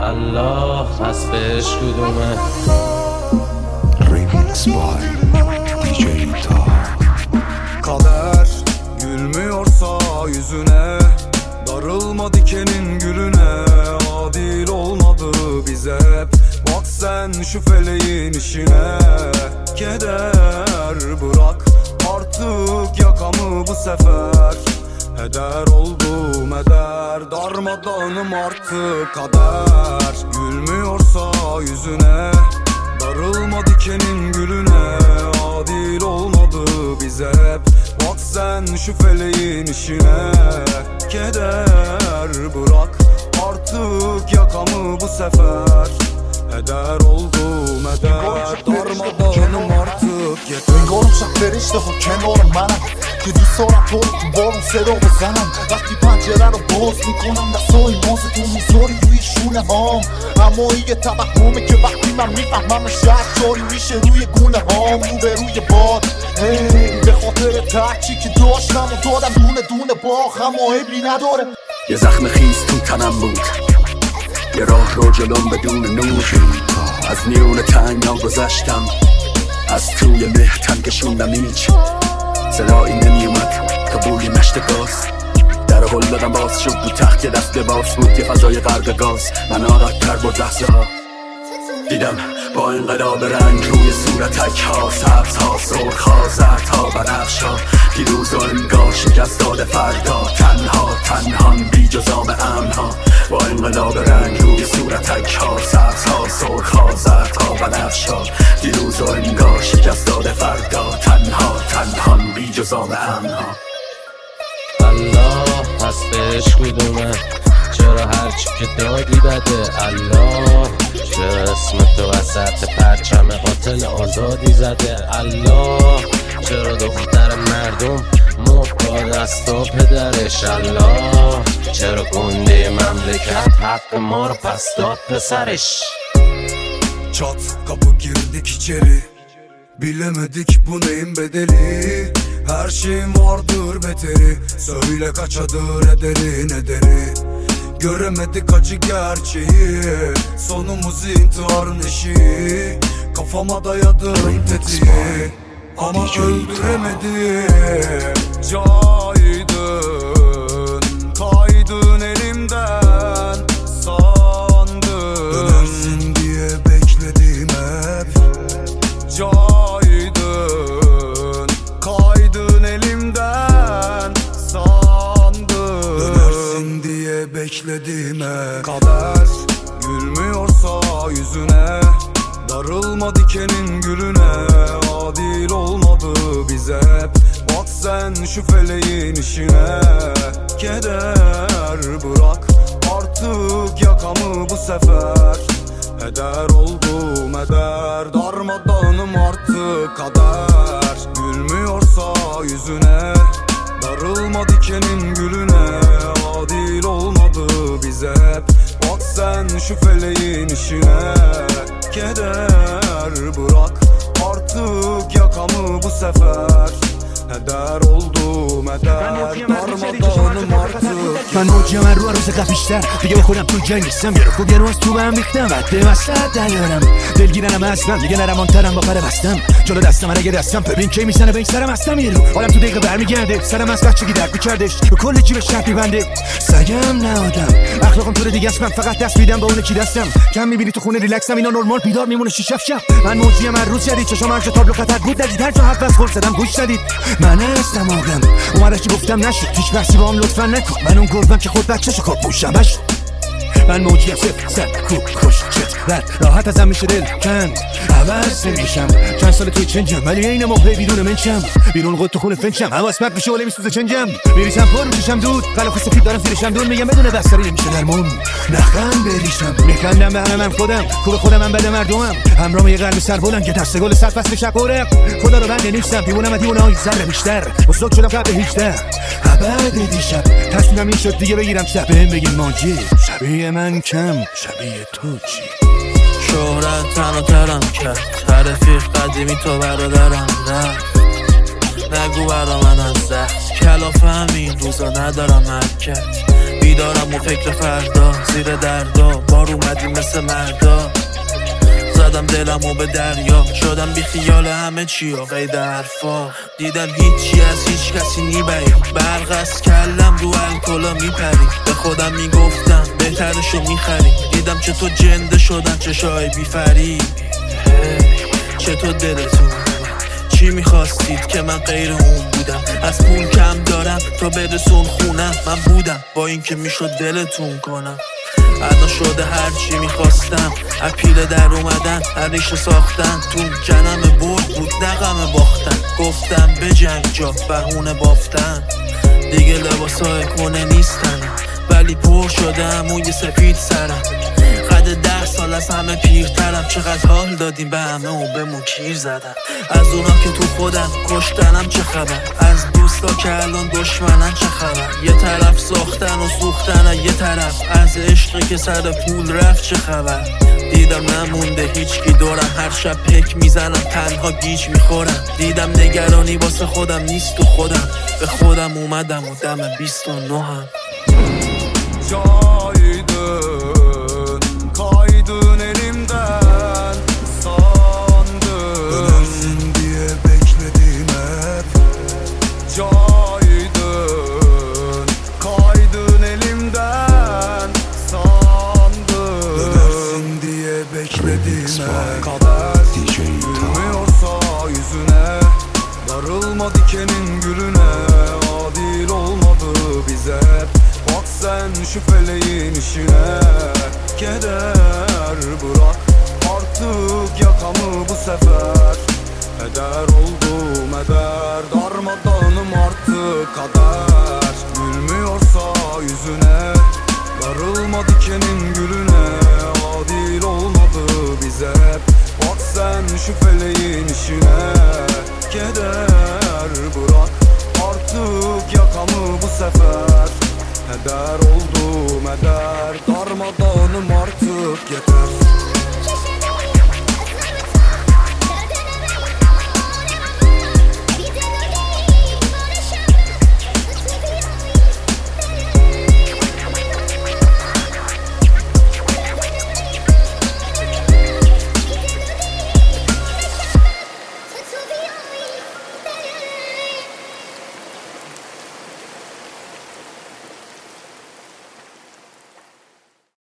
الله پس بهش کدومه. Remix by DJ Ta. Kader gülmüyorsa yüzüne, darılma dikenin gülüne. Adil olmadı bize hep, bak sen şu feleğin işine. Keder bırak artık yakamı bu sefer. Heder oldum eder, darmadağınım artık kader. Gülmüyorsa yüzüne, darılma dikenin gülüne. Adil olmadı bize hep, bak sen şu feleğin işine. Keder bırak artık yakamı bu sefer. Heder oldum eder, darmadağınım artık yeter. انگارم شب فرشته ها کنار منم که دوست دارم تو رو تو بارون صدا بزنم. وقتی پنجره رو باز میکنم دستای ماز تو میذاری روی شونه هام. اما این یه توهمه که وقتی من میفهمم شک جاری میشه روی گونه هام. رو به روی باد به خاطر ترچی که داشتم و دادم دونه دونه باخ، اما عیبی نداره. یه زخم خیز تو تنم بود، یه راه رو جلوم بدون نور. از میون تنگنا گذشتم، از توی مهتن کشوندم هیچ صدایی نمیومد، قبولی مشت گاز در هل دادم باز شد دو تخت که دست باز بود. یه فضای غرق گاز من آراد تر بود لحظه ها. دیدم با انقلاب رنگ روی صورتک ها، سبز ها سرخ ها زرد ها بنفش ها. دیروز و انگار شکست داده فردا، تنها تنهان بی جزام امن ها. با انقلاب رنگ روی صورتک ها، سبز ها سرخ ها زرد ها بنفش ها. دیروز و انگار شکست داده فردا، تنها تنهان بی جزام امن ها. الله پس بهش کدومه. چرا هرچی که دادی بده الله؟ چرا اسم تو وسط پرچم قاتل آزادی زده الله؟ چرا دختر مردم مرد دستا پدرش الله؟ چرا گنده مملکت حق ما رو پس داد پسرش؟ Çat kapı girdik içeri, bilemedik bu neyin bedeli. Her şeyin vardır beteri, söyle kaçadır ederi. Göremedik acı gerçeği, sonumuz intiharın eşiği. Kafama dayadım tetiği ama öldüremedim. Caydın, kaydın elimden sandın. Dönersin diye bekledim hep. Caydın, kaydın elimden sandın. Dönersin diye bekledim hep. Kader gülmüyorsa yüzüne, darılma dikenin gülüne. Adil olmadı bize hep, bak sen şu feleğin işine. Keder bırak artık yakamı bu sefer. Heder oldum eder, darmadağınım artık kader. Gülmüyorsa yüzüne, darılma dikenin gülüne. Adil olmadı bize hep, bak sen şu feleğin işine. Keder bırak artık yakamı bu sefer. heder oldum heder darmadağınım artık. من موجیم من رو روز قبیشتر دیگه با خودم تو جنگ نیستم. یه رو خوب یه رو از تو بهم ریختم وقتی وسط دلیارم دلگیرنم اصلا دیگه نرمان ترم با پر بستم جلو دستم من اگه دستم ببین کی میزنه به این سرم هستم. یه رو حالم تو دقیقه برمیگرده سرم از بچگی درد میکردش به کل جیب شرط میبنده سگم نه آدم اخلاقم طور دیگه است. من فقط دست میدم به اون کی دستم کم میبینی تو خونه ریلکسم اینا نورمال بیدار میمونه 6 7 شب. من موجیم من روز جدید چشام هر تابلو خطر بود ندید هر جا حرف از خود زدم گوش ندید. من هستم آدم اومدش که گفتم نشد هیچ بحثی با هم لطفا نکن. من اون گربم که خود بچه‌شو کاپوشم باش. من موجیم صفر سر خوب خوش چت رد راحت ازم میشه دل کند عوض نمیشم چند سال توی چنجم ولی این موقع بیرون منشم بیرون قد تو خونه فنشم حواس پرت میشه ولی میسوزه چنجم میریسم پر میشم دود غلاف سفید دارم زیرشم دون میگم بدون بستری نمیشه درمون نخند بریشم میخندم به همم خودم خوب خودم من بده مردمم همراه یه قلب سر بلند که دست گل سر فصل شقوره خدا رو بنده نیستم دیوونم دیوونای سر بیشتر مسلوک شدم قبل 18 ابد دیشب تصمیمم این شد دیگه بگیرم شب بهم بگین ماجی شبیه من کم شبیه تو چی. شهرت تنو ترم کرد رفیق قدیمی تو برادرم رفت نگو برا من از زخم کلاف همین روزا ندارم حرکت بیدارم و فکر فردا زیر دردا بار اومدی مثل مردا، زدم دلمو به دریا، شدم بی خیال همه چی و قید حرفا. دیدم هیچی از هیچ کسی نیبری، برق از کلم رو الکلا میپری. به خودم میگفتم بهترشو میخری، دیدم چطور جنده شدن چشای بیفری. چطور دلتون چی میخواستید که من غیر اون بودم؟ از پول کم دارم تا برسون خونم. من بودم با این که میشد دلتون کنم. الان شده هرچی میخواستم، اپیله در اومدن هریشه ساختن. تو جنم برد بود نغم باختن، گفتم به جنگ جا بهونه بافتن. دیگه لباسای کنه نیستن ولی پر شده موی سفید سرم. قد 10 سال از همه پیرترم، چقدر حال دادیم به همه و بهمون کیر زدن. از اونا که تو خودن کشتنم چه خبر، از دوستا که الان دشمنن چه خبر. یه طرف ساختن و سوختن، یه طرف از عشقی که سر پول رفت چه خبر. دیدم نمونده هیچکی دورم، هر شب پک میزنم تنها گیج میخورم. دیدم نگرانی واسه خودم نیست تو خودم، به خودم اومدم و دم 29 هم. Caydın, kaydın elimden, sandın dönersin diye bekledim hep. Caydın, kaydın elimden, sandın dönersin diye bekledim hep. Kader gülmüyorsa yüzüne, darılma dikenin gülüne. Adil olmadı bize hep. Bak sen şu feleğin işine, keder bırak artık yakamı bu sefer. Eder oldum eder, darmadanım artık kader. Gülmüyorsa yüzüne, darılma dikenin gülüne. Adil olmadı bize hep. Bak sen şu feleğin işine, keder bırak artık yakamı bu sefer. Eder oldum eder, darmadağınım artık yeter.